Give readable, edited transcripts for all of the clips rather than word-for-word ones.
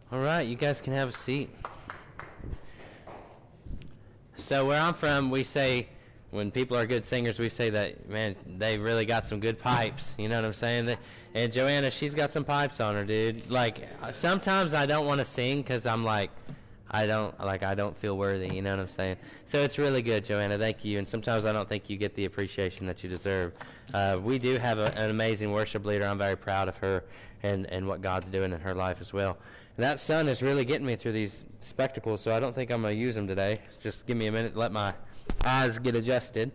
All right, you guys can have a seat. So where I'm from, we say, when people are good singers, we say that, man, they really got some good pipes. You know what I'm saying? And Joanna, she's got some pipes on her, dude. Like, sometimes I don't want to sing because I'm like, I don't feel worthy. You know what I'm saying? So it's really good, Joanna. Thank you. And sometimes I don't think you get the appreciation that you deserve. We do have an amazing worship leader. I'm very proud of her and what God's doing in her life as well. And that sun is really getting me through these spectacles, so I don't think I'm going to use them today. Just give me a minute to let my eyes get adjusted.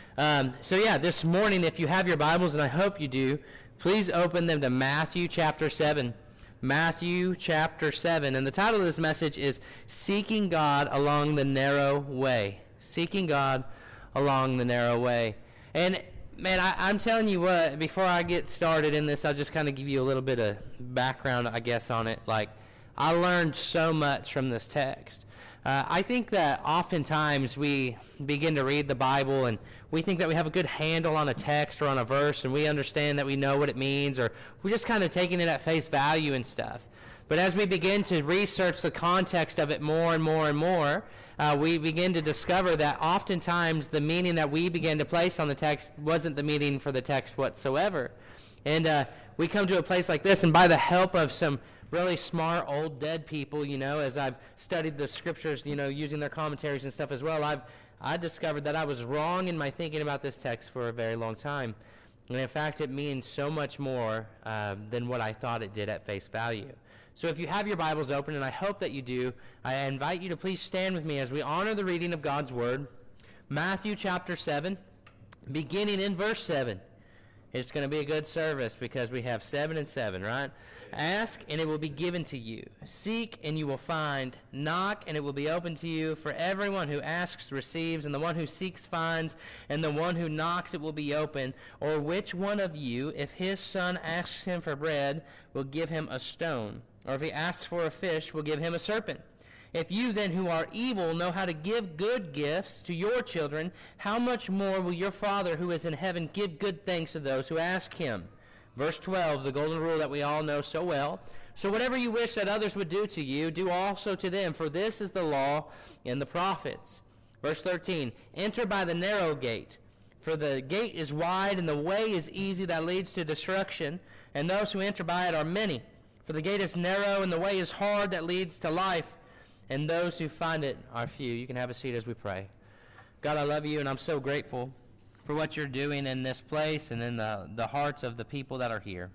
This morning, if you have your Bibles, and I hope you do, please open them to Matthew chapter 7. Matthew chapter 7. And the title of this message is Seeking God Along the Narrow Way. Seeking God Along the Narrow Way. And, man, I'm telling you what, before I get started in this, I'll just kind of give you a little bit of background, I guess, on it. Like, I learned so much from this text. I think that oftentimes we begin to read the Bible and we think that we have a good handle on a text or on a verse and we understand that we know what it means, or we're just kind of taking it at face value and stuff. But as we begin to research the context of it more and more and more, we begin to discover that oftentimes the meaning that we begin to place on the text wasn't the meaning for the text whatsoever. And we come to a place like this, and by the help of some really smart old dead people, as I've studied the scriptures, using their commentaries and stuff as well, I discovered that I was wrong in my thinking about this text for a very long time. And in fact, it means so much more than what I thought it did at face value. So if you have your Bibles open, and I hope that you do, I invite you to please stand with me as we honor the reading of God's Word. Matthew chapter 7, beginning in verse 7. It's going to be a good service because we have 7 and 7, right? Ask, and it will be given to you. Seek, and you will find. Knock, and it will be open to you. For everyone who asks receives, and the one who seeks finds, and the one who knocks it will be open. Or which one of you, if his son asks him for bread, will give him a stone? Or if he asks for a fish, will give him a serpent? If you then who are evil know how to give good gifts to your children, how much more will your Father who is in heaven give good things to those who ask him? Verse 12, the golden rule that we all know so well. So whatever you wish that others would do to you, do also to them, for this is the law and the prophets. Verse 13, enter by the narrow gate, for the gate is wide and the way is easy that leads to destruction, and those who enter by it are many. For the gate is narrow and the way is hard that leads to life, and those who find it are few. You can have a seat as we pray. God, I love you, and I'm so grateful for what you're doing in this place and in the hearts of the people that are here.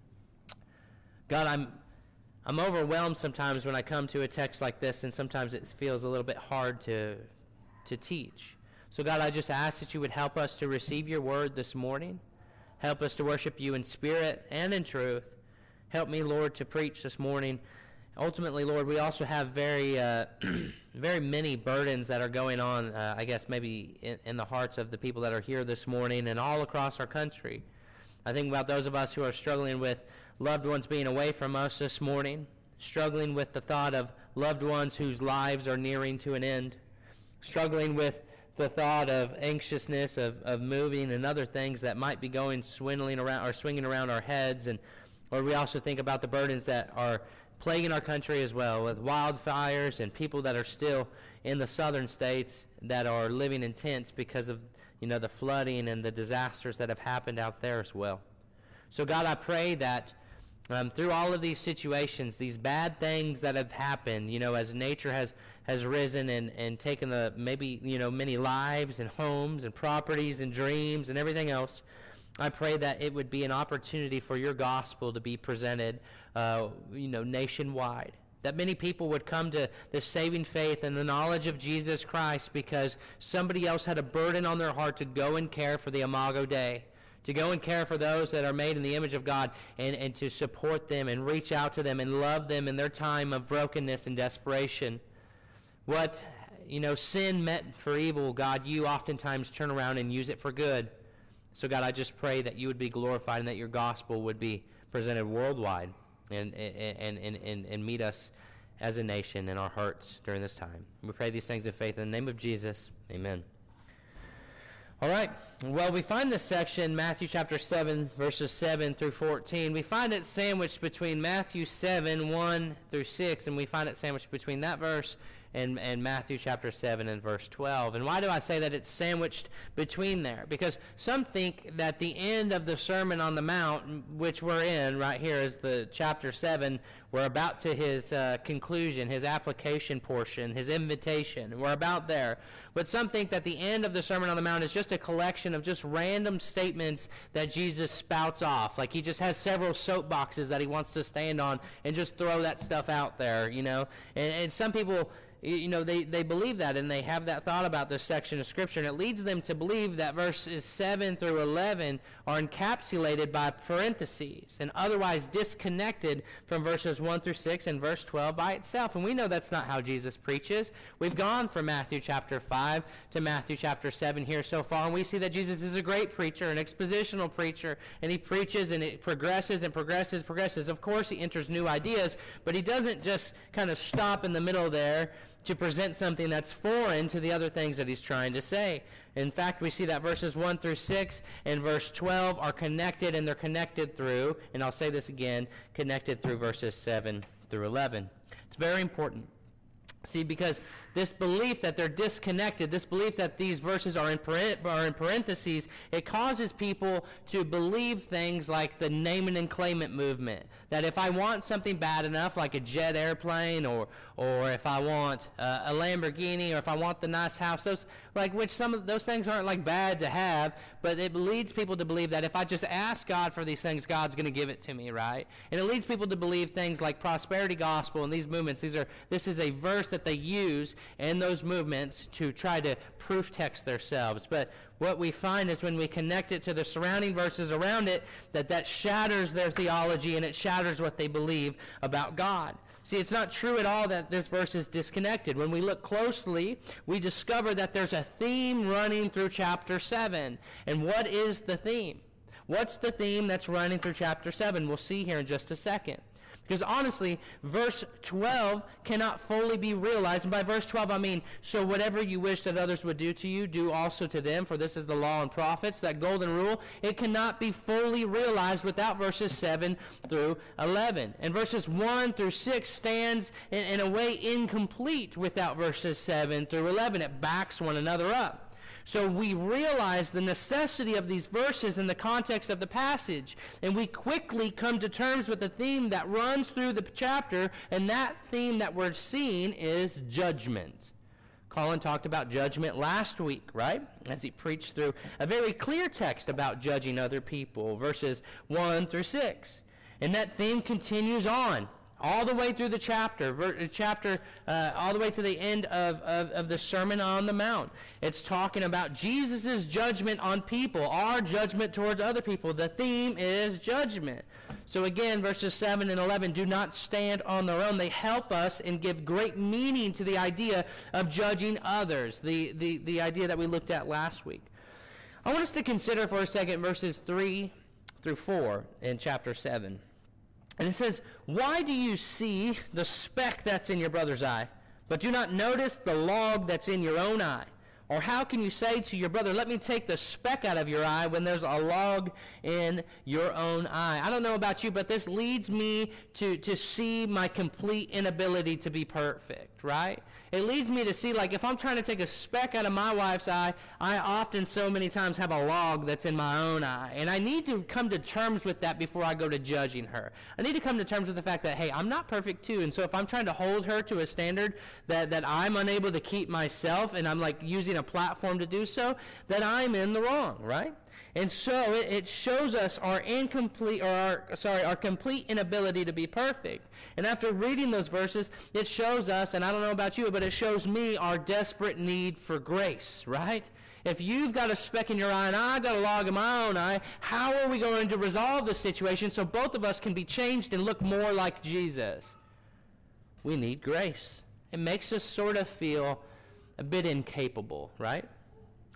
God, I'm overwhelmed sometimes when I come to a text like this, and sometimes it feels a little bit hard to teach. So God, I just ask that you would help us to receive your word this morning. Help us to worship you in spirit and in truth. Help me, Lord, to preach this morning. Ultimately, Lord, we also have very many burdens that are going on, I guess maybe in the hearts of the people that are here this morning and all across our country. I think about those of us who are struggling with loved ones being away from us this morning, struggling with the thought of loved ones whose lives are nearing to an end, struggling with the thought of anxiousness of moving and other things that might be swinging around our heads, or we also think about the burdens that are plaguing our country as well, with wildfires and people that are still in the southern states that are living in tents because of the flooding and the disasters that have happened out there as well. So God, I pray that through all of these situations, these bad things that have happened, as nature has risen and taken many lives and homes and properties and dreams and everything else, I pray that it would be an opportunity for your gospel to be presented, nationwide. That many people would come to the saving faith and the knowledge of Jesus Christ because somebody else had a burden on their heart to go and care for the Imago Dei, to go and care for those that are made in the image of God, and to support them and reach out to them and love them in their time of brokenness and desperation. What, sin meant for evil, God, you oftentimes turn around and use it for good. So God, I just pray that you would be glorified and that your gospel would be presented worldwide and meet us as a nation in our hearts during this time. We pray these things in faith in the name of Jesus. Amen. All right. Well, we find this section, Matthew chapter 7, verses 7 through 14. We find it sandwiched between Matthew 7, 1 through 6, and we find it sandwiched between that verse and Matthew chapter 7 and verse 12. And why do I say that it's sandwiched between there? Because some think that the end of the Sermon on the Mount, which we're in right here is the chapter 7, we're about to his conclusion, his application portion, his invitation. We're about there. But some think that the end of the Sermon on the Mount is just a collection of just random statements that Jesus spouts off. Like he just has several soapboxes that he wants to stand on and just throw that stuff out there, you know. And some people, you know, they believe that, and they have that thought about this section of Scripture, and it leads them to believe that verses 7 through 11 are encapsulated by parentheses and otherwise disconnected from verses 1 through 6 and verse 12 by itself. And we know that's not how Jesus preaches. We've gone from Matthew chapter 5 to Matthew chapter 7 here so far, and we see that Jesus is a great preacher, an expositional preacher, and he preaches and it progresses and progresses. Of course, he enters new ideas, but he doesn't just kind of stop in the middle there to present something that's foreign to the other things that he's trying to say. In fact, we see that verses 1 through 6 and verse 12 are connected, and they're connected through, and I'll say this again, connected through verses 7 through 11. It's very important. See, because this belief that they're disconnected, this belief that these verses are in parentheses, it causes people to believe things like the name it and claim it movement. That if I want something bad enough, like a jet airplane, or if I want a Lamborghini, or if I want the nice house, which some of those things aren't like bad to have, but it leads people to believe that if I just ask God for these things, God's going to give it to me, right? And it leads people to believe things like prosperity gospel and these movements. This is a verse that they use in those movements to try to proof text themselves. But what we find is when we connect it to the surrounding verses around it, that shatters their theology and it shatters what they believe about God. See, it's not true at all that this verse is disconnected. When we look closely, we discover that there's a theme running through chapter 7. And what is the theme? What's the theme that's running through chapter 7? We'll see here in just a second. Because honestly, verse 12 cannot fully be realized. And by verse 12, I mean, so whatever you wish that others would do to you, do also to them, for this is the law and prophets, that golden rule. It cannot be fully realized without verses 7 through 11. And verses 1 through 6 stands in a way incomplete without verses 7 through 11. It backs one another up. So we realize the necessity of these verses in the context of the passage, and we quickly come to terms with the theme that runs through the chapter, and that theme that we're seeing is judgment. Colin talked about judgment last week, right? As he preached through a very clear text about judging other people, verses 1 through 6. And that theme continues on all the way through the chapter, all the way to the end of the Sermon on the Mount. It's talking about Jesus' judgment on people, our judgment towards other people. The theme is judgment. So again, verses 7 and 11 do not stand on their own. They help us and give great meaning to the idea of judging others, the idea that we looked at last week. I want us to consider for a second verses 3 through 4 in chapter 7. And it says, why do you see the speck that's in your brother's eye, but do not notice the log that's in your own eye? Or how can you say to your brother, let me take the speck out of your eye when there's a log in your own eye? I don't know about you, but this leads me to see my complete inability to be perfect, right? It leads me to see, like, if I'm trying to take a speck out of my wife's eye, I often so many times have a log that's in my own eye. And I need to come to terms with that before I go to judging her. I need to come to terms with the fact that, hey, I'm not perfect too. And so if I'm trying to hold her to a standard that I'm unable to keep myself, and I'm like using a platform to do so, that I'm in the wrong, right? And so it shows us our complete inability to be perfect. And after reading those verses, it shows us, and I don't know about you, but it shows me our desperate need for grace, right? If you've got a speck in your eye and I've got a log in my own eye, how are we going to resolve this situation so both of us can be changed and look more like Jesus? We need grace. It makes us sort of feel a bit incapable, right?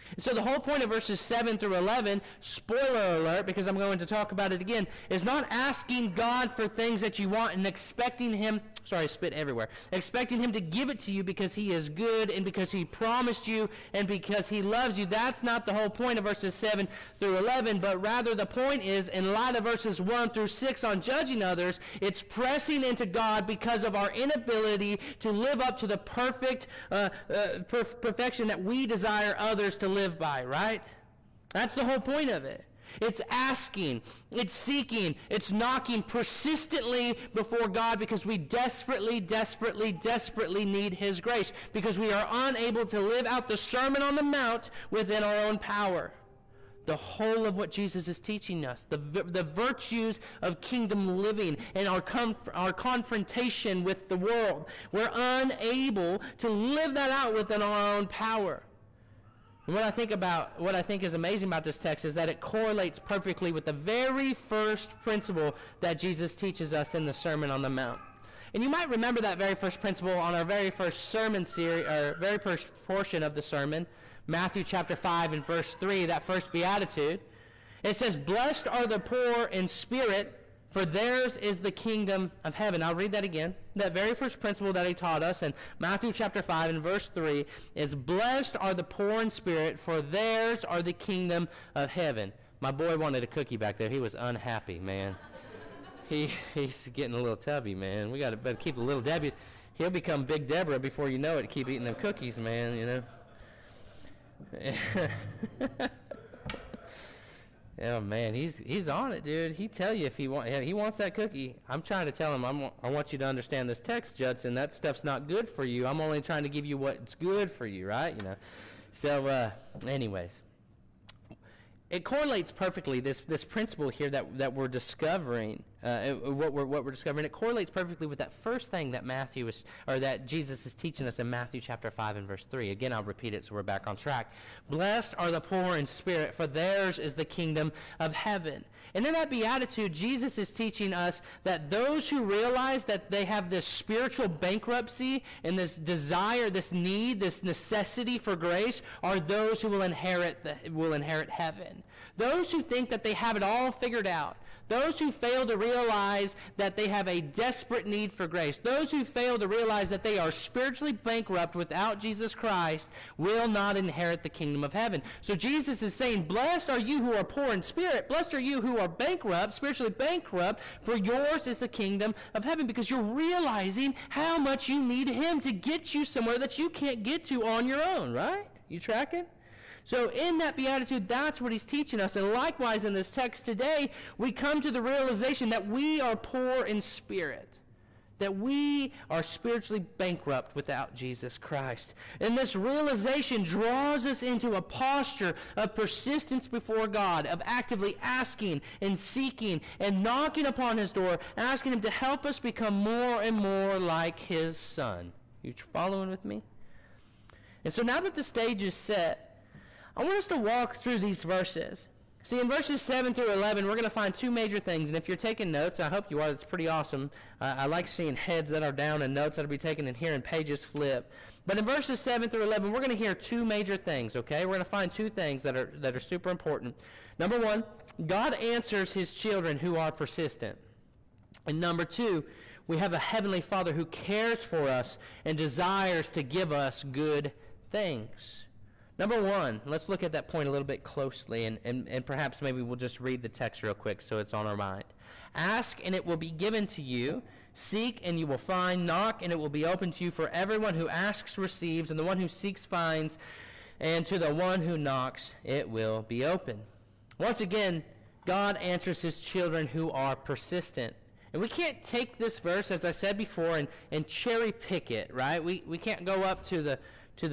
So the whole point of verses 7 through 11, spoiler alert, because I'm going to talk about it again, is not asking God for things that you want and expecting him, expecting him to give it to you because he is good and because he promised you and because he loves you. That's not the whole point of verses 7 through 11, but rather the point is, in light of verses 1 through 6 on judging others, it's pressing into God because of our inability to live up to the perfect perfection that we desire others to live by, right? That's the whole point of it. It's asking, it's seeking, it's knocking persistently before God because we desperately, desperately, desperately need his grace, because we are unable to live out the Sermon on the Mount within our own power. The whole of what Jesus is teaching us, the virtues of kingdom living and our confrontation with the world. We're unable to live that out within our own power. And what I think is amazing about this text is that it correlates perfectly with the very first principle that Jesus teaches us in the Sermon on the Mount. And you might remember that very first principle on our very first sermon series, or very first portion of the sermon, Matthew chapter 5 and verse 3, that first beatitude. It says, "Blessed are the poor in spirit, for theirs is the kingdom of heaven." I'll read that again. That very first principle that he taught us in Matthew chapter 5 and verse 3 is, "Blessed are the poor in spirit, for theirs are the kingdom of heaven." My boy wanted a cookie back there. He was unhappy, man. He's getting a little tubby, man. We got to better keep the little Debbie. He'll become Big Deborah before you know it. Keep eating them cookies, man, you know. Oh man, he's on it, dude. He tell you if he wants that cookie. I'm trying to tell him I want you to understand this text, Judson. That stuff's not good for you. I'm only trying to give you what's good for you, right? You know. So, anyways, it correlates perfectly. This principle here that we're discovering, what we're discovering, it correlates perfectly with that first thing that that Jesus is teaching us in Matthew chapter 5 and verse 3. Again, I'll repeat it so we're back on track. "Blessed are the poor in spirit, for theirs is the kingdom of heaven." And in that beatitude, Jesus is teaching us that those who realize that they have this spiritual bankruptcy and this desire, this need, this necessity for grace are those who will inherit heaven. Those who think that they have it all figured out. Those who fail to realize that they have a desperate need for grace. Those who fail to realize that they are spiritually bankrupt without Jesus Christ will not inherit the kingdom of heaven. So Jesus is saying, blessed are you who are poor in spirit. Blessed are you who are bankrupt, spiritually bankrupt, for yours is the kingdom of heaven, because you're realizing how much you need him to get you somewhere that you can't get to on your own, right? You tracking? So in that beatitude, that's what he's teaching us. And likewise in this text today, we come to the realization that we are poor in spirit, that we are spiritually bankrupt without Jesus Christ. And this realization draws us into a posture of persistence before God, of actively asking and seeking and knocking upon his door, asking him to help us become more and more like his Son. You following with me? And so now that the stage is set, I want us to walk through these verses. See, in verses 7 through 11, we're going to find two major things. And if you're taking notes, I hope you are. It's pretty awesome. I like seeing heads that are down and notes that will be taken and hearing pages flip. But in verses 7 through 11, we're going to hear two major things, okay? We're going to find two things that are super important. Number one, God answers his children who are persistent. And number two, we have a heavenly Father who cares for us and desires to give us good things. Number one, let's look at that point a little bit closely, and perhaps maybe we'll just read the text real quick so it's on our mind. Ask, and it will be given to you. Seek, and you will find. Knock, and it will be open to you. For everyone who asks receives, and the one who seeks finds, and to the one who knocks it will be open. Once again, God answers his children who are persistent. And we can't take this verse, as I said before, and cherry pick it, right? We can't go up to the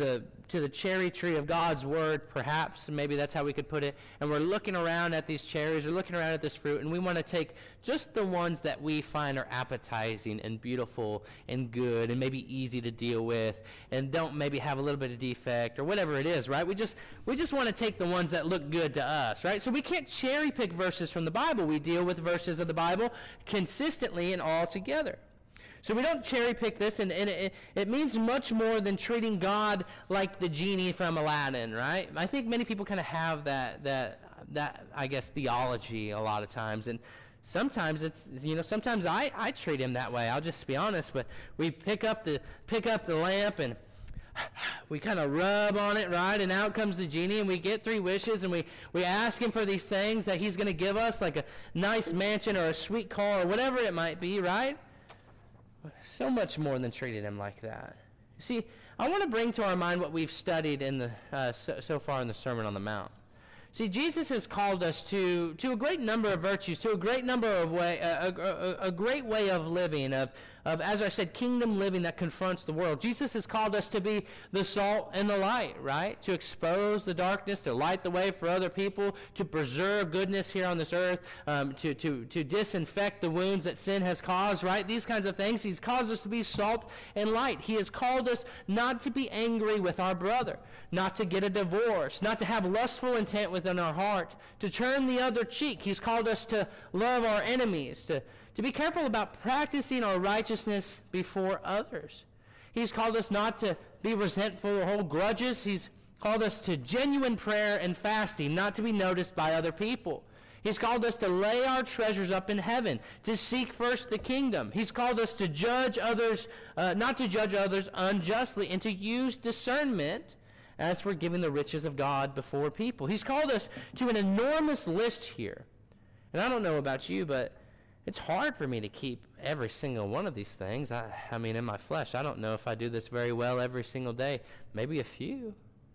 cherry tree of God's word, perhaps, maybe that's how we could put it, and we're looking around at these cherries, we're looking around at this fruit, and we want to take just the ones that we find are appetizing and beautiful and good and maybe easy to deal with and don't maybe have a little bit of defect or whatever it is, right? We just want to take the ones that look good to us, right? So we can't cherry pick verses from the Bible. We deal with verses of the Bible consistently and all together. So we don't cherry pick this, and it means much more than treating God like the genie from Aladdin, right? I think many people kind of have that I guess theology a lot of times, and sometimes sometimes I treat him that way. I'll just be honest, but we pick up the lamp and we kind of rub on it, right? And out comes the genie, and we get 3 wishes, and we ask him for these things that he's going to give us, like a nice mansion or a sweet car or whatever it might be, right? So much more than treating him like that. See, I want to bring to our mind what we've studied in the so far in the Sermon on the Mount. See, Jesus has called us to a great number of virtues, to a great number of a great way of living, of as I said, kingdom living that confronts the world. Jesus has called us to be the salt and the light, right? To expose the darkness, to light the way for other people, to preserve goodness here on this earth, to disinfect the wounds that sin has caused, right? These kinds of things. He's caused us to be salt and light. He has called us not to be angry with our brother, not to get a divorce, not to have lustful intent within our heart, to turn the other cheek. He's called us to love our enemies, to be careful about practicing our righteousness before others. He's called us not to be resentful or hold grudges. He's called us to genuine prayer and fasting, not to be noticed by other people. He's called us to lay our treasures up in heaven, to seek first the kingdom. He's called us to judge others, not to judge others unjustly, and to use discernment as we're giving the riches of God before people. He's called us to an enormous list here. And I don't know about you, but it's hard for me to keep every single one of these things. I mean, in my flesh, I don't know if I do this very well every single day. Maybe a few.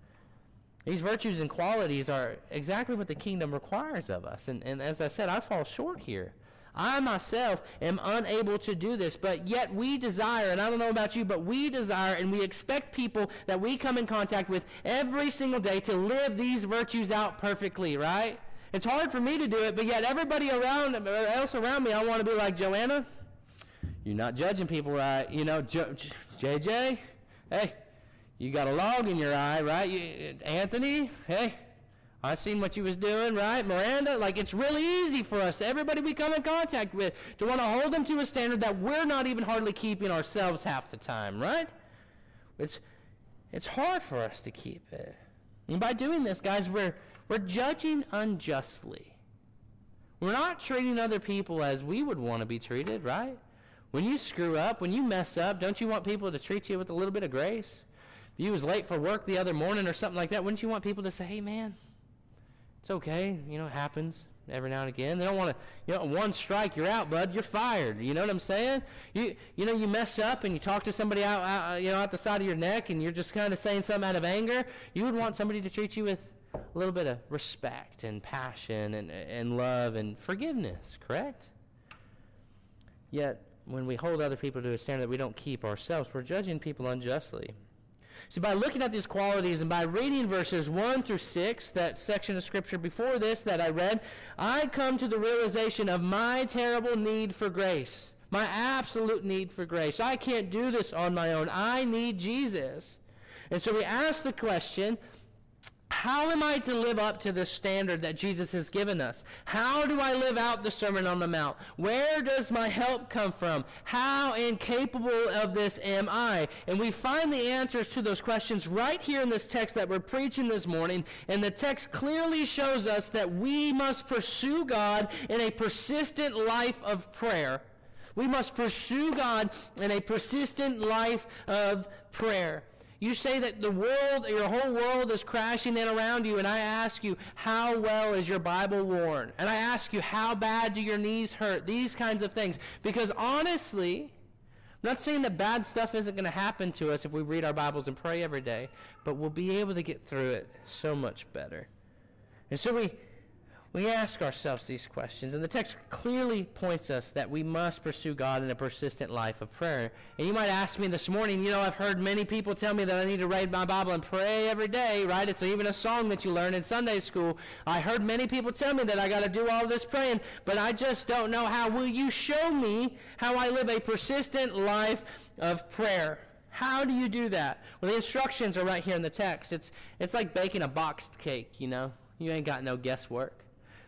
These virtues and qualities are exactly what the kingdom requires of us. And as I said, I fall short here. I myself am unable to do this, but yet we desire, and I don't know about you, but we desire and we expect people that we come in contact with every single day to live these virtues out perfectly, right? It's hard for me to do it, but yet everybody else around me, I want to be like, Joanna, you're not judging people right. You know, JJ, hey, you got a log in your eye, right? Anthony, hey, I seen what you was doing, right? Miranda, like it's really easy for us, everybody we come in contact with, to want to hold them to a standard that we're not even hardly keeping ourselves half the time, right? It's hard for us to keep it. And by doing this, guys, we're judging unjustly. We're not treating other people as we would want to be treated, right? When you screw up, when you mess up, don't you want people to treat you with a little bit of grace? If you was late for work the other morning or something like that, wouldn't you want people to say, hey, man, it's okay, you know, it happens every now and again. They don't want to, you know, one strike, you're out, bud, you're fired. You know what I'm saying? You know, you mess up and you talk to somebody out the side of your neck and you're just kind of saying something out of anger. You would want somebody to treat you with a little bit of respect and passion and love and forgiveness, correct? Yet, when we hold other people to a standard that we don't keep ourselves, we're judging people unjustly. So by looking at these qualities and by reading verses 1 through 6, that section of Scripture before this that I read, I come to the realization of my terrible need for grace, my absolute need for grace. I can't do this on my own. I need Jesus. And so we ask the question, how am I to live up to the standard that Jesus has given us? How do I live out the Sermon on the Mount? Where does my help come from? How incapable of this am I? And we find the answers to those questions right here in this text that we're preaching this morning. And the text clearly shows us that we must pursue God in a persistent life of prayer. We must pursue God in a persistent life of prayer. You say that the world, your whole world is crashing in around you, and I ask you, how well is your Bible worn? And I ask you, how bad do your knees hurt? These kinds of things. Because honestly, I'm not saying that bad stuff isn't going to happen to us if we read our Bibles and pray every day, but we'll be able to get through it so much better. And so we ask ourselves these questions, and the text clearly points us that we must pursue God in a persistent life of prayer. And you might ask me this morning, you know, I've heard many people tell me that I need to read my Bible and pray every day, right? It's even a song that you learn in Sunday school. I heard many people tell me that I got to do all this praying, but I just don't know how. Will you show me how I live a persistent life of prayer? How do you do that? Well, the instructions are right here in the text. It's like baking a boxed cake, you know. You ain't got no guesswork.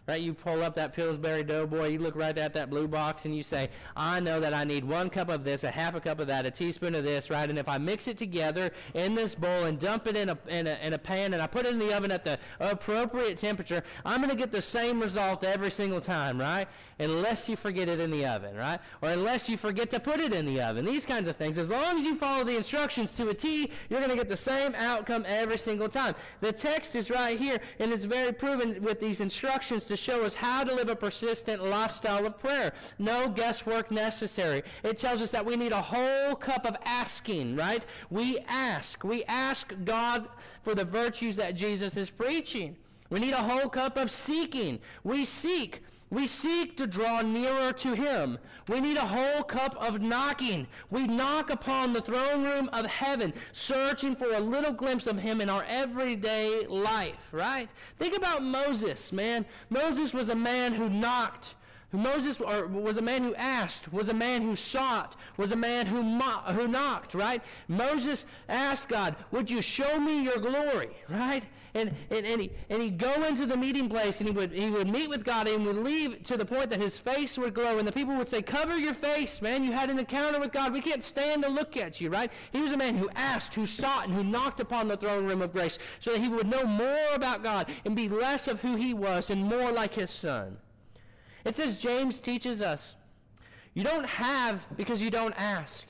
right? You pull up that Pillsbury Doughboy, you look right at that blue box, and you say, I know that I need 1 cup of this, a half a cup of that, a teaspoon of this, right? And if I mix it together in this bowl and dump it in a pan, and I put it in the oven at the appropriate temperature, I'm going to get the same result every single time, right? Unless you forget it in the oven, right? Or unless you forget to put it in the oven. These kinds of things. As long as you follow the instructions to a T, you're going to get the same outcome every single time. The text is right here, and it's very proven with these instructions to show us how to live a persistent lifestyle of prayer. No guesswork necessary. It tells us that we need a whole cup of asking, right? We ask God for the virtues that Jesus is preaching. We need a whole cup of seeking. We seek to draw nearer to him. We need a whole cup of knocking. We knock upon the throne room of heaven, searching for a little glimpse of him in our everyday life, right? Think about Moses, man. Moses was a man who knocked. Moses was a man who asked, was a man who sought, was a man who knocked, right? Moses asked God, would you show me your glory, right? And he'd go into the meeting place, and he would meet with God, and would leave to the point that his face would glow, and the people would say, cover your face, man, you had an encounter with God, we can't stand to look at you, right? He was a man who asked, who sought, and who knocked upon the throne room of grace, so that he would know more about God, and be less of who he was, and more like his son. It says, James teaches us, you don't have because you don't ask.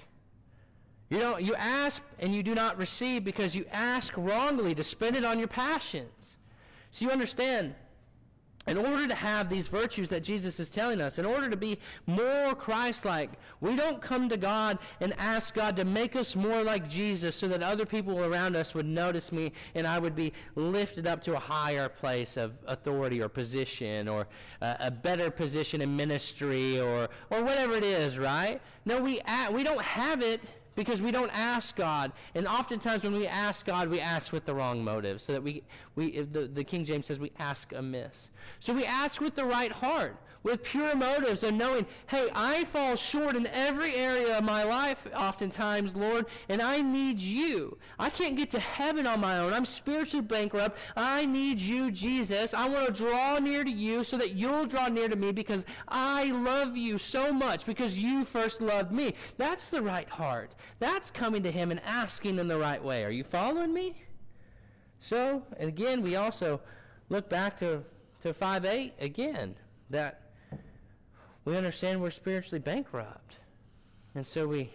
You ask and you do not receive because you ask wrongly to spend it on your passions. So you understand, in order to have these virtues that Jesus is telling us, in order to be more Christ-like, we don't come to God and ask God to make us more like Jesus so that other people around us would notice me and I would be lifted up to a higher place of authority or position or a better position in ministry or whatever it is, right? No, we don't have it because we don't ask God. And oftentimes when we ask God, we ask with the wrong motive. So that the King James says we ask amiss. So we ask with the right heart, with pure motives of knowing, hey, I fall short in every area of my life oftentimes, Lord, and I need you. I can't get to heaven on my own. I'm spiritually bankrupt. I need you, Jesus. I want to draw near to you so that you'll draw near to me because I love you so much because you first loved me. That's the right heart. That's coming to him and asking in the right way. Are you following me? So, again, we also look back to 5:8 again, that we understand we're spiritually bankrupt. And so we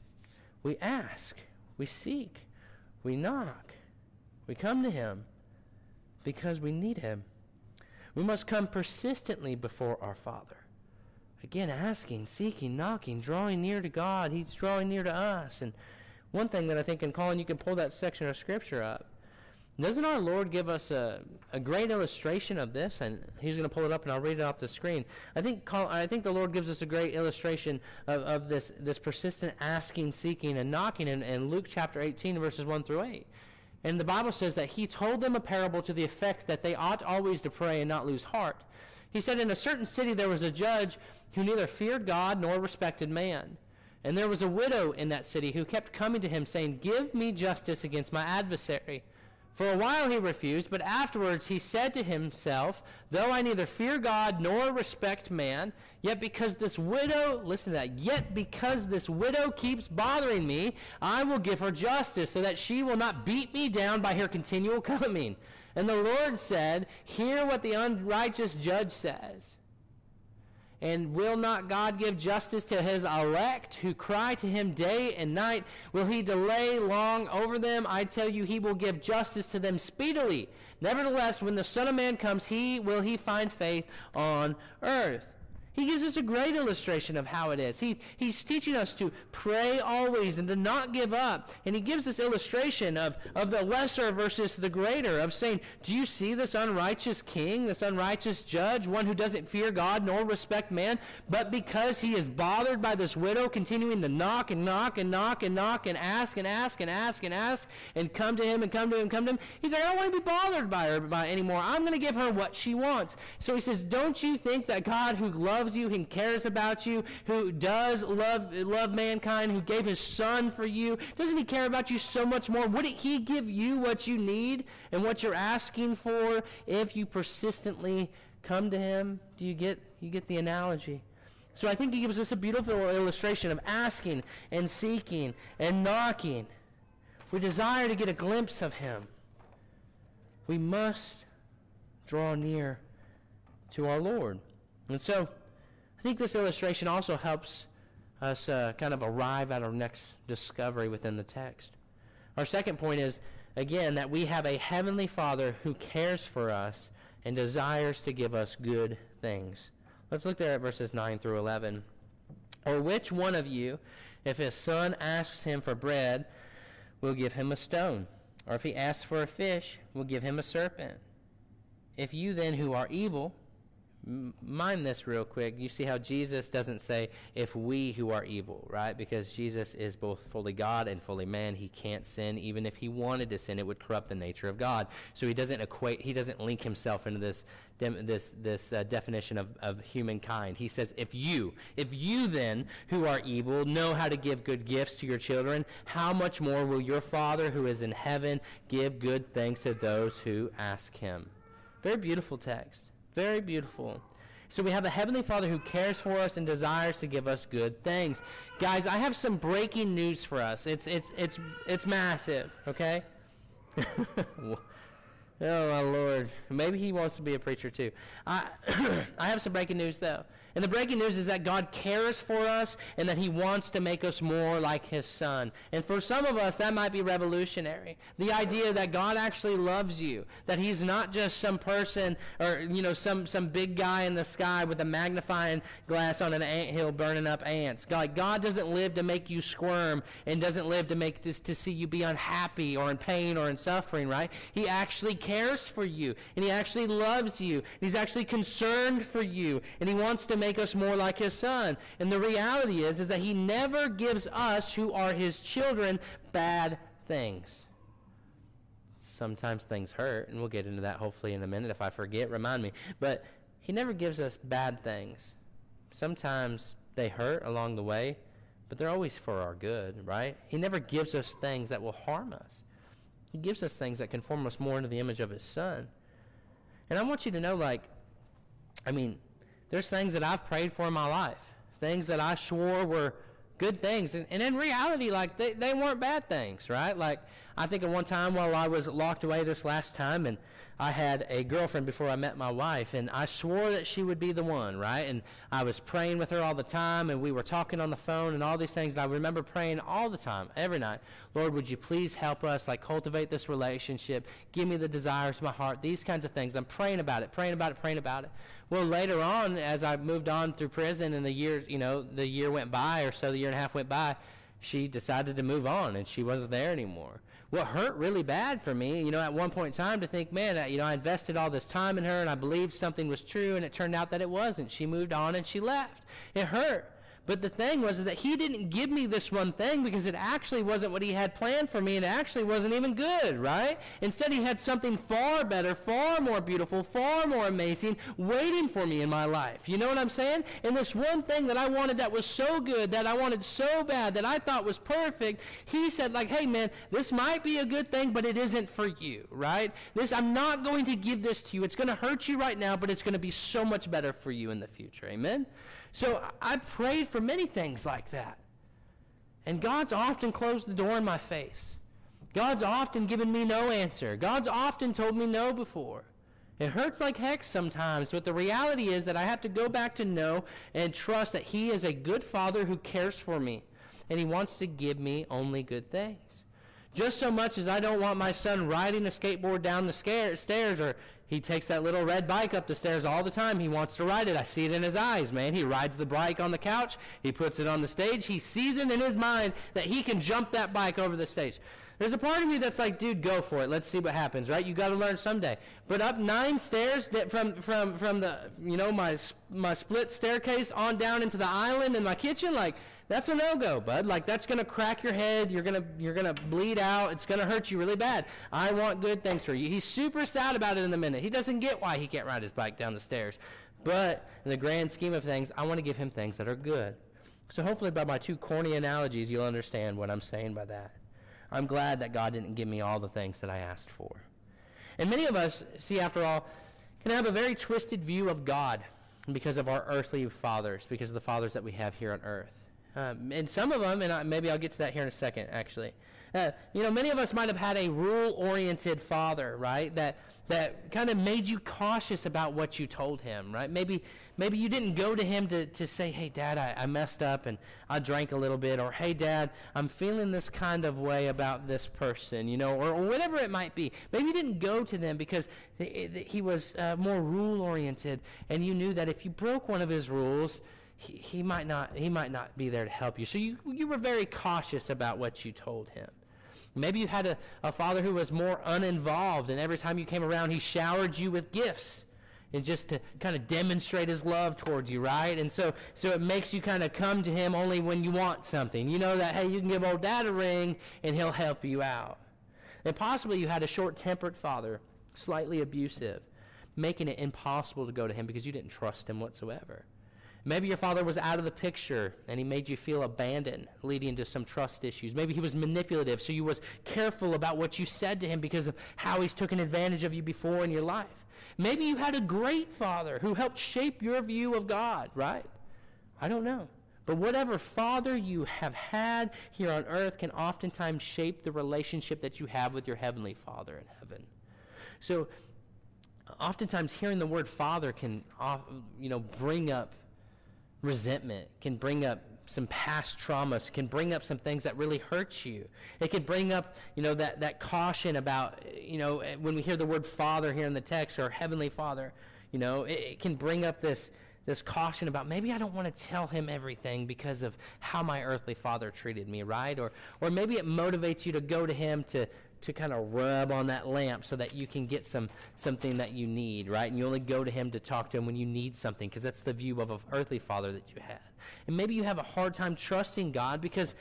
ask, we seek, we knock, we come to him because we need him. We must come persistently before our Father. Again, asking, seeking, knocking, drawing near to God. He's drawing near to us. And one thing that I think, and Colin, you can pull that section of Scripture up. Doesn't our Lord give us a great illustration of this? And he's going to pull it up, and I'll read it off the screen. I think the Lord gives us a great illustration of this persistent asking, seeking, and knocking in Luke chapter 18, verses 1 through 8. And the Bible says that he told them a parable to the effect that they ought always to pray and not lose heart. He said, in a certain city there was a judge who neither feared God nor respected man. And there was a widow in that city who kept coming to him, saying, give me justice against my adversary. For a while he refused, but afterwards he said to himself, though I neither fear God nor respect man, yet because this widow, listen to that, yet because this widow keeps bothering me, I will give her justice, so that she will not beat me down by her continual coming. And the Lord said, hear what the unrighteous judge says. And will not God give justice to his elect who cry to him day and night? Will he delay long over them? I tell you, he will give justice to them speedily. Nevertheless, when the Son of Man comes, will he find faith on earth? He gives us a great illustration of how it is. He's teaching us to pray always and to not give up. And he gives this illustration of the lesser versus the greater, of saying, do you see this unrighteous king, this unrighteous judge, one who doesn't fear God nor respect man, but because he is bothered by this widow continuing to knock and knock and knock and knock and ask and ask and ask and ask and come to him and come to him and come to him. He's like, I don't want to be bothered by her anymore. I'm going to give her what she wants. So he says, don't you think that God who loves you and cares about you, who does love mankind, who gave his son for you, doesn't he care about you so much more? Wouldn't he give you what you need and what you're asking for if you persistently come to him. Do you get the analogy? So I think he gives us a beautiful illustration of asking and seeking and knocking. We desire to get a glimpse of him. We must draw near to our Lord. And so I think this illustration also helps us kind of arrive at our next discovery within the text. Our second point is, again, that we have a heavenly Father who cares for us and desires to give us good things. Let's look there at verses 9 through 11. Or which one of you, if his son asks him for bread, will give him a stone? Or if he asks for a fish, will give him a serpent? If you then who are evil, mind this real quick. You see how Jesus doesn't say, if we who are evil, right? Because Jesus is both fully God and fully man. He can't sin. Even if he wanted to sin, it would corrupt the nature of God. So he doesn't link himself into this definition of humankind. He says, if you then who are evil know how to give good gifts to your children, how much more will your Father who is in heaven give good things to those who ask him? Very beautiful text. Very beautiful. So we have a heavenly Father who cares for us and desires to give us good things. Guys, I have some breaking news for us. It's massive, okay? Oh, my Lord. Maybe he wants to be a preacher too. I have some breaking news, though. And the breaking news is that God cares for us and that he wants to make us more like his Son. And for some of us, that might be revolutionary. The idea that God actually loves you, that he's not just some person or, some big guy in the sky with a magnifying glass on an anthill burning up ants. God doesn't live to make you squirm and doesn't live to see you be unhappy or in pain or in suffering, right? He actually cares for you, and he actually loves you, and he's actually concerned for you, and he wants to make us more like his Son. And the reality is that he never gives us, who are his children, bad things. Sometimes things hurt, and we'll get into that hopefully in a minute. If I forget, remind me. But he never gives us bad things. Sometimes they hurt along the way, but they're always for our good, right? He never gives us things that will harm us. He gives us things that can form us more into the image of his Son. And I want you to know, there's things that I've prayed for in my life, things that I swore were good things. And in reality, they weren't bad things, right? I think at one time while I was locked away this last time, and I had a girlfriend before I met my wife, and I swore that she would be the one, right? And I was praying with her all the time, and we were talking on the phone and all these things, and I remember praying all the time, every night, Lord, would you please help us, cultivate this relationship, give me the desires of my heart, these kinds of things. I'm praying about it. Well, later on, as I moved on through prison and the year went by or so, the year and a half went by, she decided to move on, and she wasn't there anymore. What hurt really bad for me, at one point in time to think, man, I invested all this time in her and I believed something was true, and it turned out that it wasn't. She moved on and she left. It hurt. But the thing was that he didn't give me this one thing because it actually wasn't what he had planned for me, and it actually wasn't even good, right? Instead, he had something far better, far more beautiful, far more amazing waiting for me in my life. You know what I'm saying? And this one thing that I wanted that was so good, that I wanted so bad, that I thought was perfect, he said, hey, man, this might be a good thing, but it isn't for you, right? I'm not going to give this to you. It's going to hurt you right now, but it's going to be so much better for you in the future. Amen? So I prayed for many things like that. And God's often closed the door in my face. God's often given me no answer. God's often told me no before. It hurts like heck sometimes, but the reality is that I have to go back to know and trust that he is a good Father who cares for me, and he wants to give me only good things. Just so much as I don't want my son riding a skateboard down the stairs, or he takes that little red bike up the stairs all the time. He wants to ride it. I see it in his eyes, man. He rides the bike on the couch. He puts it on the stage. He sees it in his mind that he can jump that bike over the stage. There's a part of me that's like, dude, go for it. Let's see what happens, right? You got to learn someday. But up 9 stairs from the my split staircase on down into the island in my kitchen, that's a no-go, bud. That's going to crack your head. You're gonna bleed out. It's going to hurt you really bad. I want good things for you. He's super sad about it in the minute. He doesn't get why he can't ride his bike down the stairs. But in the grand scheme of things, I want to give him things that are good. So hopefully by my 2 corny analogies, you'll understand what I'm saying by that. I'm glad that God didn't give me all the things that I asked for. And many of us, see, after all, can have a very twisted view of God because of our earthly fathers, because of the fathers that we have here on earth. And some of them, and maybe I'll get to that here in a second, actually. Many of us might have had a rule-oriented father, right, that kind of made you cautious about what you told him, right? Maybe you didn't go to him to say, hey, Dad, I messed up and I drank a little bit, or hey, Dad, I'm feeling this kind of way about this person, or whatever it might be. Maybe you didn't go to them because he was more rule-oriented, and you knew that if you broke one of his rules, he might not be there to help you. So you were very cautious about what you told him. Maybe you had a father who was more uninvolved, and every time you came around, he showered you with gifts, and just to kind of demonstrate his love towards you, right? And so it makes you kind of come to him only when you want something. You know that, hey, you can give old Dad a ring, and he'll help you out. And possibly you had a short-tempered father, slightly abusive, making it impossible to go to him because you didn't trust him whatsoever. Maybe your father was out of the picture and he made you feel abandoned, leading to some trust issues. Maybe he was manipulative, so you was careful about what you said to him because of how he's taken advantage of you before in your life. Maybe you had a great father who helped shape your view of God, right? I don't know. But whatever father you have had here on earth can oftentimes shape the relationship that you have with your heavenly Father in heaven. So oftentimes hearing the word father can bring up resentment, can bring up some past traumas, can bring up some things that really hurt you. It can bring up, that caution about, when we hear the word father here in the text, or heavenly Father, it can bring up this caution about maybe I don't want to tell him everything because of how my earthly father treated me, right? Or maybe it motivates you to go to him to kind of rub on that lamp so that you can get something that you need, right? And you only go to him to talk to him when you need something, because that's the view of an earthly father that you had. And maybe you have a hard time trusting God because,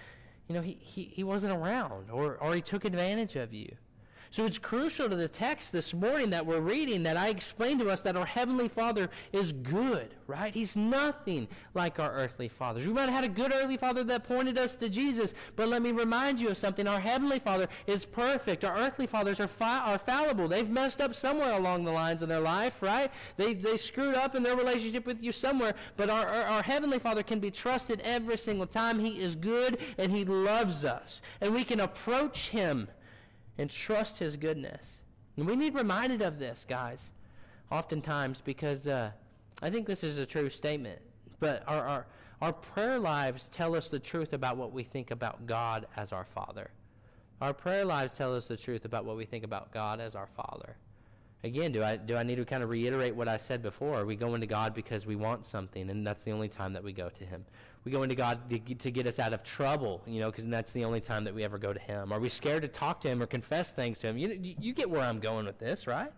he wasn't around, or he took advantage of you. So it's crucial to the text this morning that we're reading that I explained to us that our Heavenly Father is good, right? He's nothing like our earthly fathers. We might have had a good earthly father that pointed us to Jesus, but let me remind you of something. Our Heavenly Father is perfect. Our earthly fathers are fallible. They've messed up somewhere along the lines of their life, right? They screwed up in their relationship with you somewhere, but our Heavenly Father can be trusted every single time. He is good, and He loves us. And we can approach Him and trust His goodness. And we need reminded of this, guys, oftentimes, because I think this is a true statement. But our prayer lives tell us the truth about what we think about God as our Father. Our prayer lives tell us the truth about what we think about God as our Father. Again, do I need to kind of reiterate what I said before? Are we going to God because we want something, and that's the only time that we go to Him? We go into God to get us out of trouble, because that's the only time that we ever go to Him. Are we scared to talk to Him or confess things to Him? You get where I'm going with this, right?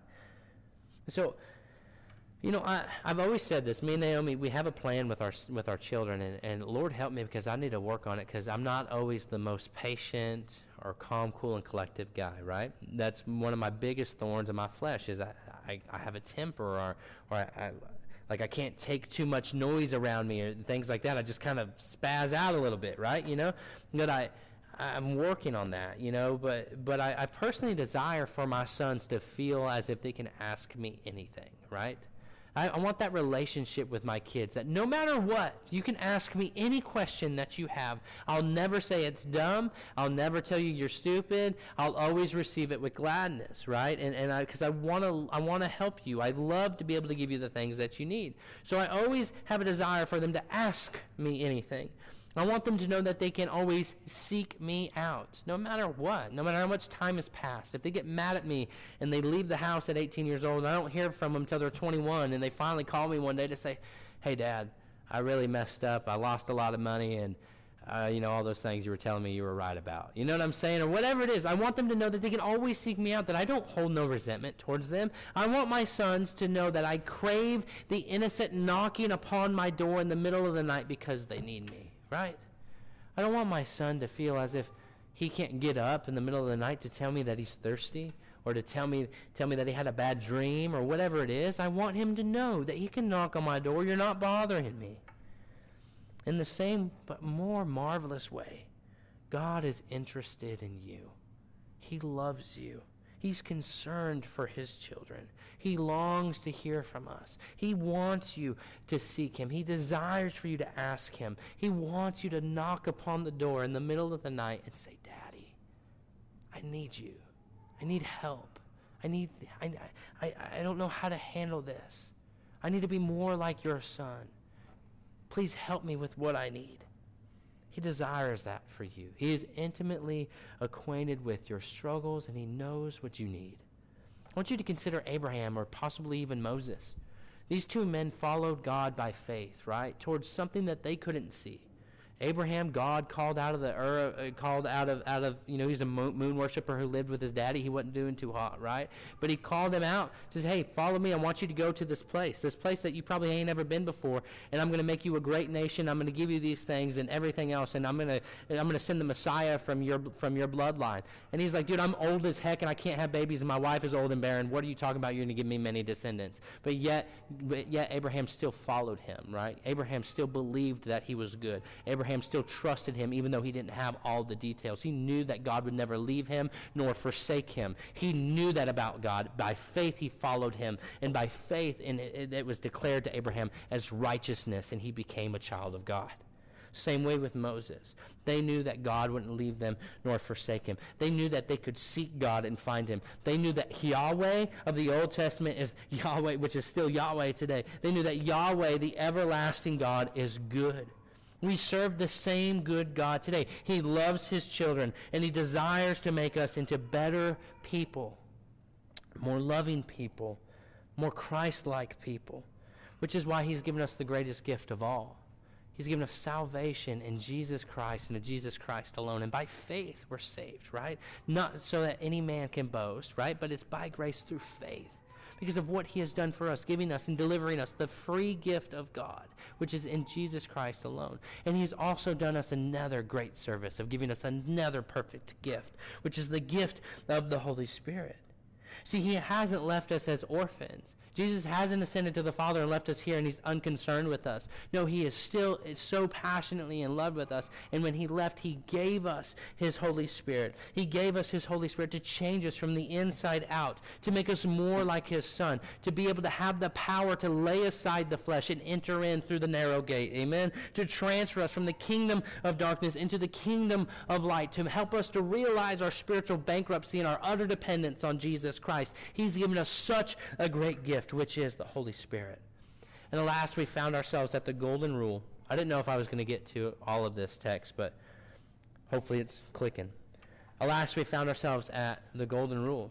So, I've always said this. Me and Naomi, we have a plan with our children, and Lord help me, because I need to work on it, because I'm not always the most patient or calm, cool, and collective guy, right? That's one of my biggest thorns in my flesh is I have a temper, or I can't take too much noise around me or things like that. I just kind of spaz out a little bit, right? That I'm working on that, but I personally desire for my sons to feel as if they can ask me anything, right? I want that relationship with my kids, that no matter what, you can ask me any question that you have. I'll never say it's dumb. I'll never tell you you're stupid. I'll always receive it with gladness, right? Because I want to help you. I love to be able to give you the things that you need. So I always have a desire for them to ask me anything. I want them to know that they can always seek me out, no matter what, no matter how much time has passed. If they get mad at me and they leave the house at 18 years old and I don't hear from them until they're 21, and they finally call me one day to say, hey, Dad, I really messed up. I lost a lot of money, and, all those things you were telling me you were right about. You know what I'm saying? Or whatever it is, I want them to know that they can always seek me out, that I don't hold no resentment towards them. I want my sons to know that I crave the innocent knocking upon my door in the middle of the night because they need me. Right? I don't want my son to feel as if he can't get up in the middle of the night to tell me that he's thirsty, or to tell me that he had a bad dream, or whatever it is. I want him to know that he can knock on my door. You're not bothering me. In the same but more marvelous way, God is interested in you. He loves you. He's concerned for his children. He longs to hear from us. He wants you to seek him. He desires for you to ask him. He wants you to knock upon the door in the middle of the night and say, Daddy, I need you. I need help. I don't know how to handle this. I need to be more like your son. Please help me with what I need. He desires that for you. He is intimately acquainted with your struggles, and he knows what you need. I want you to consider Abraham, or possibly even Moses. These two men followed God by faith, right, towards something that they couldn't see. Abraham, God called out of he's a moon worshiper who lived with his daddy. He wasn't doing too hot, right? But he called him out, says, hey, follow me. I want you to go to this place that you probably ain't ever been before, and I'm going to make you a great nation. I'm going to give you these things and everything else, and I'm going to send the Messiah from your bloodline. And he's like, dude, I'm old as heck, and I can't have babies, and my wife is old and barren. What are you talking about? You're going to give me many descendants. But yet Abraham still followed him, right? Abraham still believed that he was good. Abraham still trusted him even though he didn't have all the details. He knew that God would never leave him nor forsake him. He knew that about God. By faith he followed him, and by faith it was declared to Abraham as righteousness, and he became a child of God. Same way with Moses. They knew that God wouldn't leave them nor forsake him. They knew that they could seek God and find him. They knew that Yahweh of the Old Testament is Yahweh, which is still Yahweh today. They knew that Yahweh, the everlasting God, is good. We serve the same good God today. He loves his children, and he desires to make us into better people, more loving people, more Christ-like people, which is why he's given us the greatest gift of all. He's given us salvation in Jesus Christ and in Jesus Christ alone. And by faith we're saved, right? Not so that any man can boast, right? But it's by grace through faith, because of what he has done for us, giving us and delivering us the free gift of God, which is in Jesus Christ alone. And he's also done us another great service of giving us another perfect gift, which is the gift of the Holy Spirit. See, he hasn't left us as orphans. Jesus hasn't ascended to the Father and left us here, and he's unconcerned with us. No, he is still so passionately in love with us. And when he left, he gave us his Holy Spirit. He gave us his Holy Spirit to change us from the inside out, to make us more like his Son, to be able to have the power to lay aside the flesh and enter in through the narrow gate. Amen? To transfer us from the kingdom of darkness into the kingdom of light, to help us to realize our spiritual bankruptcy and our utter dependence on Jesus Christ. He's given us such a great gift, which is the Holy Spirit. And at last we found ourselves at the golden rule. I didn't know if I was going to get to all of this text, but hopefully it's clicking. At last we found ourselves at the golden rule.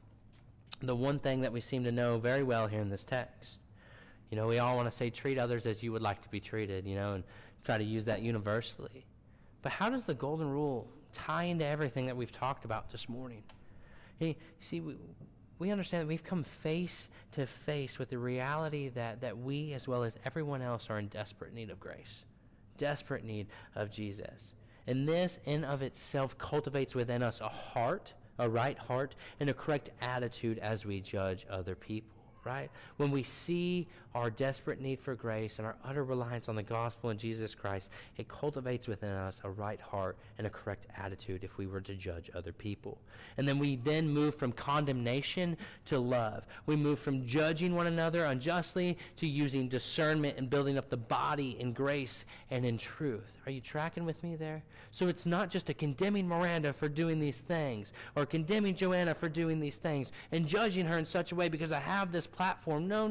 The one thing that we seem to know very well here in this text. You know, we all want to say treat others as you would like to be treated, you know, and try to use that universally. But how does the golden rule tie into everything that we've talked about this morning? Hey, see, we understand that we've come face to face with the reality that we, as well as everyone else, are in desperate need of grace, desperate need of Jesus. And this, in of itself, cultivates within us a right heart, and a correct attitude as we judge other people, right? When we see our desperate need for grace and our utter reliance on the gospel and Jesus Christ, it cultivates within us a right heart and a correct attitude if we were to judge other people. And then we move from condemnation to love. We move from judging one another unjustly to using discernment and building up the body in grace and in truth. Are you tracking with me there? So it's not just a condemning Miranda for doing these things, or condemning Joanna for doing these things and judging her in such a way because I have this platform. No.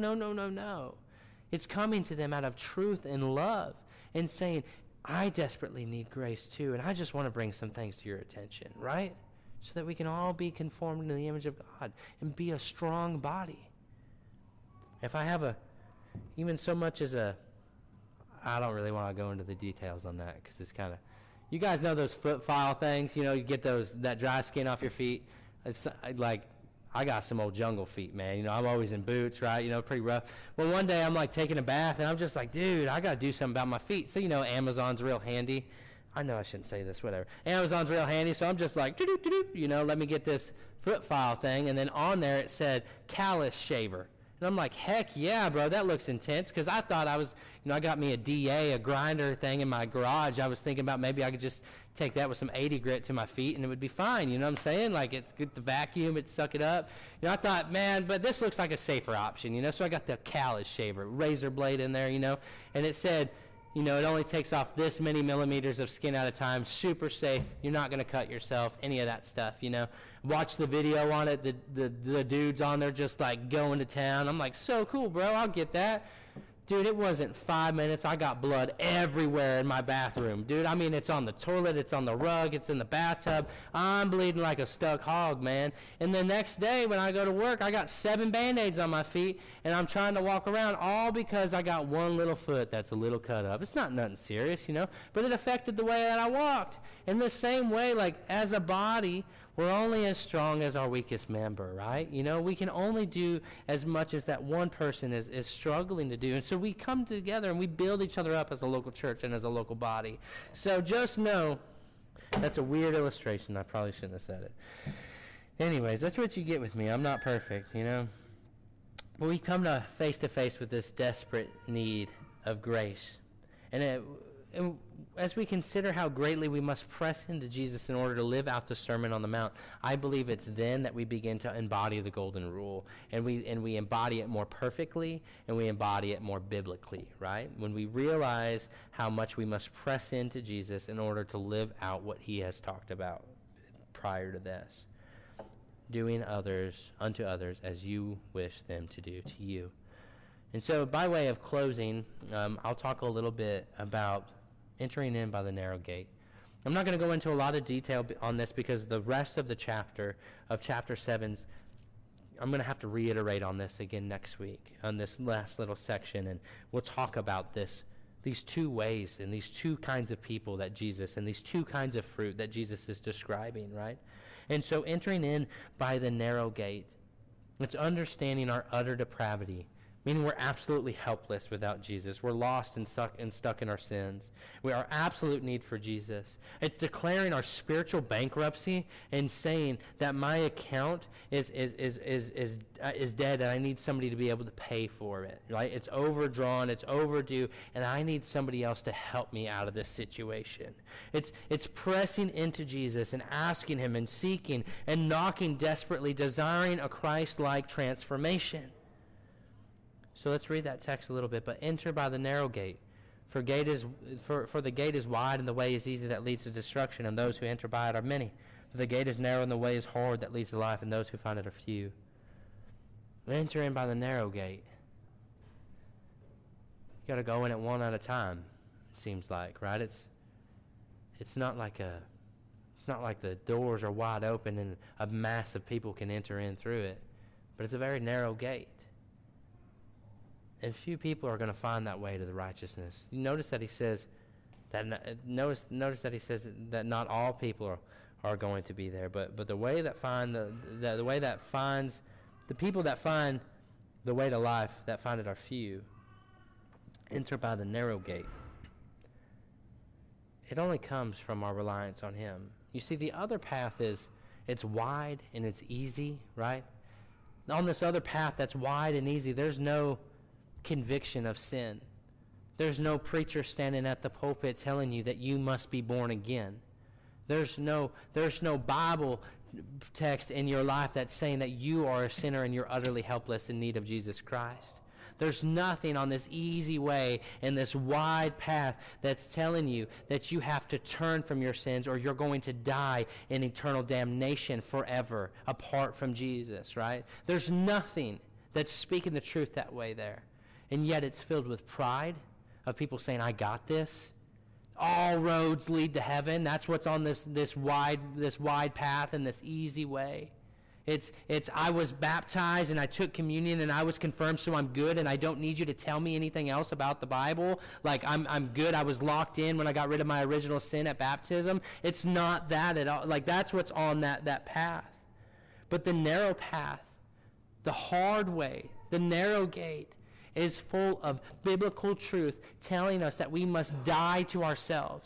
It's coming to them out of truth and love and saying, I desperately need grace too, and I just want to bring some things to your attention, right? So that we can all be conformed to the image of God and be a strong body. If I have even so much as I don't really want to go into the details on that because it's kind of, you guys know those foot file things, you know, you get that dry skin off your feet. It's like, I got some old jungle feet, man. You know, I'm always in boots, right? You know, pretty rough. Well, one day I'm like taking a bath, and I'm just like, dude, I got to do something about my feet. So, you know, Amazon's real handy. I know I shouldn't say this, whatever. Amazon's real handy, so I'm just like, you know, let me get this foot file thing. And then on there it said callus shaver. And I'm like, heck yeah, bro, that looks intense. Because I thought I was, I got me a DA, a grinder thing in my garage. I was thinking about maybe I could just take that with some 80 grit to my feet and it would be fine. You know what I'm saying? Like, it's good to vacuum, it suck it up. I thought, man, but this looks like a safer option, So I got the Callus shaver, razor blade in there, and it said, it only takes off this many millimeters of skin at a time, super safe, you're not going to cut yourself, any of that stuff, Watch the video on it, the dudes on there just like going to town. I'm like, so cool, bro, I'll get that. Dude, it wasn't 5 minutes. I got blood everywhere in my bathroom. Dude, I mean, it's on the toilet, it's on the rug, it's in the bathtub. I'm bleeding like a stuck hog, man. And the next day when I go to work, I got 7 Band-Aids on my feet, and I'm trying to walk around all because I got one little foot that's a little cut up. It's not nothing serious, but it affected the way that I walked. In the same way, like, as a body, we're only as strong as our weakest member, right? We can only do as much as that one person is struggling to do. And so we come together and we build each other up as a local church and as a local body. So just know, that's a weird illustration. I probably shouldn't have said it. Anyways, that's what you get with me. I'm not perfect, But we come to face with this desperate need of grace. And as we consider how greatly we must press into Jesus in order to live out the Sermon on the Mount, I believe it's then that we begin to embody the golden rule, and we embody it more perfectly, and we embody it more biblically, right? When we realize how much we must press into Jesus in order to live out what he has talked about prior to this. Doing unto others as you wish them to do to you. And so by way of closing, I'll talk a little bit about entering in by the narrow gate. I'm not going to go into a lot of detail on this because the rest of the chapter 7, I'm going to have to reiterate on this again next week, on this last little section, and we'll talk about these two ways and these two kinds of people that Jesus, and these two kinds of fruit that Jesus is describing, right? And so entering in by the narrow gate, it's understanding our utter depravity, meaning we're absolutely helpless without Jesus. We're lost and stuck in our sins. We are absolute need for Jesus. It's declaring our spiritual bankruptcy and saying that my account is dead and I need somebody to be able to pay for it. Right? It's overdrawn, it's overdue, and I need somebody else to help me out of this situation. It's pressing into Jesus and asking him and seeking and knocking desperately, desiring a Christ-like transformation. So let's read that text a little bit. But enter by the narrow gate, for the gate is wide and the way is easy that leads to destruction, and those who enter by it are many. For the gate is narrow and the way is hard that leads to life, and those who find it are few. Enter in by the narrow gate. You got to go in it one at a time. It seems like, right? It's not like the doors are wide open and a mass of people can enter in through it, but it's a very narrow gate. And few people are going to find that way to the righteousness. You notice that he says that not all people are going to be there, but the way that find the way that finds the people that find the way to life, that find it are few. Enter by the narrow gate. It only comes from our reliance on him. You see, the other path it's wide and it's easy, right? On this other path that's wide and easy, there's no conviction of sin. There's no preacher standing at the pulpit telling you that you must be born again. There's no Bible text in your life that's saying that you are a sinner and you're utterly helpless in need of Jesus Christ. There's nothing on this easy way and this wide path that's telling you that you have to turn from your sins or you're going to die in eternal damnation forever apart from Jesus, right? There's nothing that's speaking the truth that way there. And yet it's filled with pride of people saying, I got this. All roads lead to heaven. That's what's on this wide path and this easy way. It's I was baptized and I took communion and I was confirmed, so I'm good and I don't need you to tell me anything else about the Bible. Like I'm good. I was locked in when I got rid of my original sin at baptism. It's not that at all. Like that's what's on that path. But the narrow path, the hard way, the narrow gate, is full of biblical truth telling us that we must die to ourselves,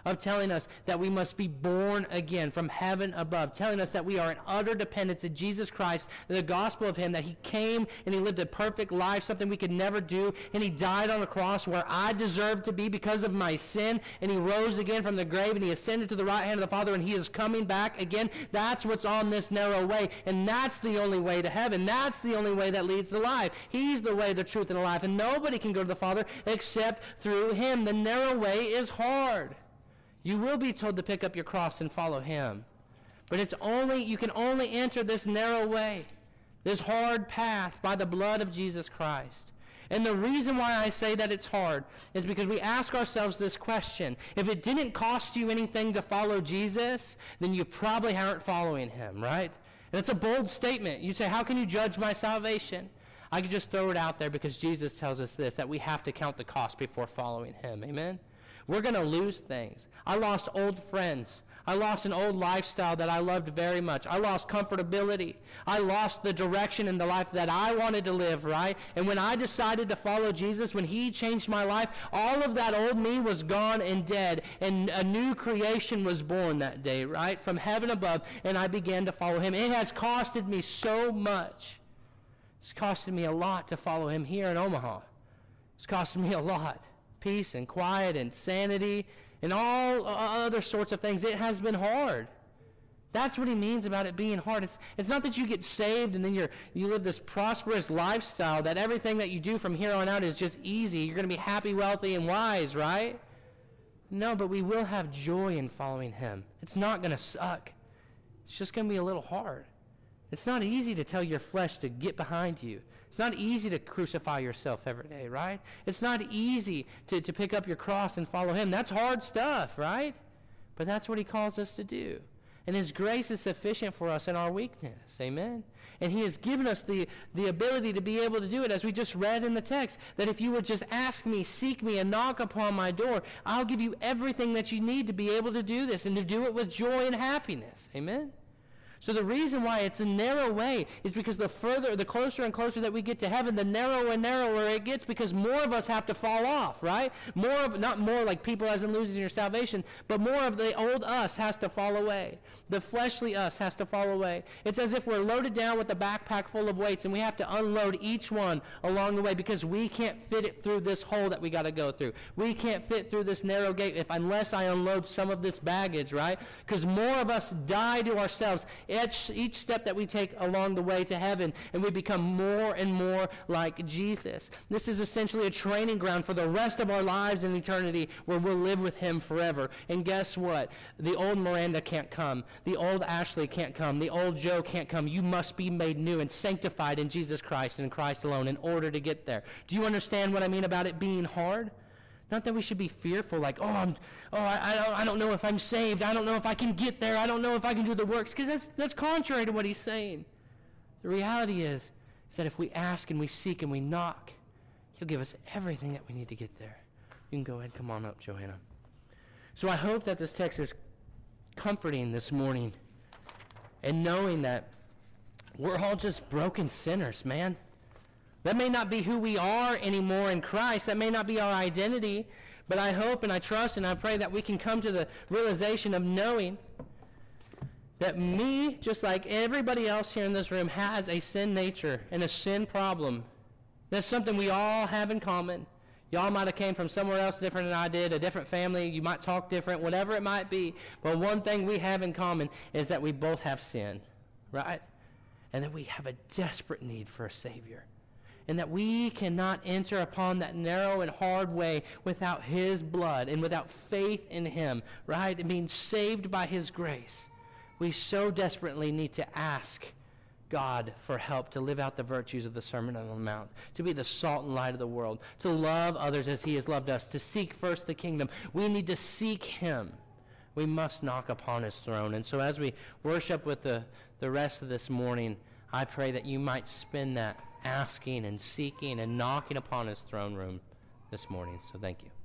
of telling us that we must be born again from heaven above, telling us that we are in utter dependence in Jesus Christ, the gospel of him, that he came and he lived a perfect life, something we could never do, and he died on the cross where I deserved to be because of my sin, and he rose again from the grave, and he ascended to the right hand of the Father, and he is coming back again. That's what's on this narrow way, and that's the only way to heaven. That's the only way that leads to life. He's the way, the truth, and the life, and nobody can go to the Father except through him. The narrow way is hard. You will be told to pick up your cross and follow him. But you can only enter this narrow way, this hard path, by the blood of Jesus Christ. And the reason why I say that it's hard is because we ask ourselves this question. If it didn't cost you anything to follow Jesus, then you probably aren't following him, right? And it's a bold statement. You say, how can you judge my salvation? I could just throw it out there because Jesus tells us this, that we have to count the cost before following him. Amen? We're going to lose things. I lost old friends. I lost an old lifestyle that I loved very much. I lost comfortability. I lost the direction in the life that I wanted to live, right? And when I decided to follow Jesus, when he changed my life, all of that old me was gone and dead, and a new creation was born that day, right? From heaven above, and I began to follow him. It has costed me so much. It's costed me a lot to follow him here in Omaha. It's costed me a lot. Peace and quiet and sanity and all other sorts of things. It has been hard. That's what he means about it being hard. It's not that you get saved and then you live this prosperous lifestyle, that everything that you do from here on out is just easy. You're going to be happy, wealthy, and wise, right? No, but we will have joy in following him. It's not going to suck. It's just going to be a little hard. It's not easy to tell your flesh to get behind you. It's not easy to crucify yourself every day, right? It's not easy to pick up your cross and follow him. That's hard stuff, right? But that's what he calls us to do. And his grace is sufficient for us in our weakness. Amen? And he has given us the ability to be able to do it, as we just read in the text, that if you would just ask me, seek me, and knock upon my door, I'll give you everything that you need to be able to do this and to do it with joy and happiness. Amen? So the reason why it's a narrow way is because the closer and closer that we get to heaven, the narrower and narrower it gets, because more of us have to fall off, right? Not more like people as in losing your salvation, but more of the old us has to fall away. The fleshly us has to fall away. It's as if we're loaded down with a backpack full of weights, and we have to unload each one along the way because we can't fit it through this hole that we got to go through. We can't fit through this narrow gate unless I unload some of this baggage, right? Because more of us die to ourselves each step that we take along the way to heaven, and we become more and more like Jesus. This is essentially a training ground for the rest of our lives in eternity, where we'll live with him forever. And guess what? The old Miranda can't come. The old Ashley can't come. The old Joe can't come. You must be made new and sanctified in Jesus Christ and in Christ alone in order to get there. Do you understand what I mean about it being hard? Not that we should be fearful, like, I don't know if I'm saved. I don't know if I can get there. I don't know if I can do the works, because that's contrary to what he's saying. The reality is that if we ask and we seek and we knock, he'll give us everything that we need to get there. You can go ahead and come on up, Joanna. So I hope that this text is comforting this morning, and knowing that we're all just broken sinners, man. That may not be who we are anymore in Christ. That may not be our identity. But I hope and I trust and I pray that we can come to the realization of knowing that me, just like everybody else here in this room, has a sin nature and a sin problem. That's something we all have in common. Y'all might have came from somewhere else different than I did, a different family. You might talk different, whatever it might be. But one thing we have in common is that we both have sin, right? And that we have a desperate need for a Savior. And that we cannot enter upon that narrow and hard way without his blood and without faith in him, right? And being saved by his grace. We so desperately need to ask God for help to live out the virtues of the Sermon on the Mount, to be the salt and light of the world, to love others as he has loved us, to seek first the kingdom. We need to seek him. We must knock upon his throne. And so as we worship with the rest of this morning, I pray that you might spend that asking and seeking and knocking upon his throne room this morning. So thank you.